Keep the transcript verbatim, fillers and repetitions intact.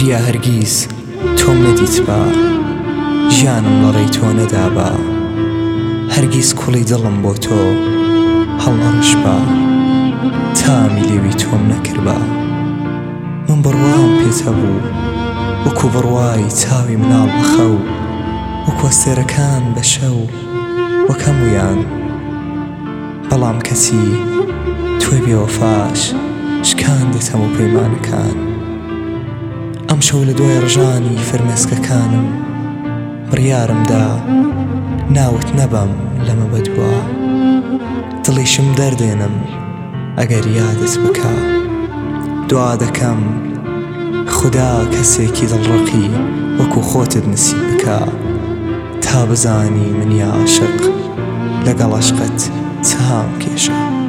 بریا هەرگیز تۆم نەدیت بە ژیانم لەڕێی تۆ نەدابا هەرگیز کوڵی دڵم بۆ تۆ هەڵنەڕش بە تامی لێوی تۆم نەکربا من بڕوام پێت هەبوو وەکو بڕوای چاوی مناڵ بەخەو وەکو ئەستێرەکان بە شەو وەک هەموویان بەڵام کەسی توی بێوەفاش شکاندێت هەموو پەیمانەکان ئەم شەو لە دوای ڕژانی فرمێسکەکانم بڕیارمدا ناوت نەبەم لەمە بەدووە دڵیشم دەردێنم ئەگەر یادت بکە دوا دەکەم خوددا کەسێکی دڵڕەقی وەکو خۆتت نسیب بکە تا بزانی منی عاشق لەگەڵ عەشقت چام کێشە.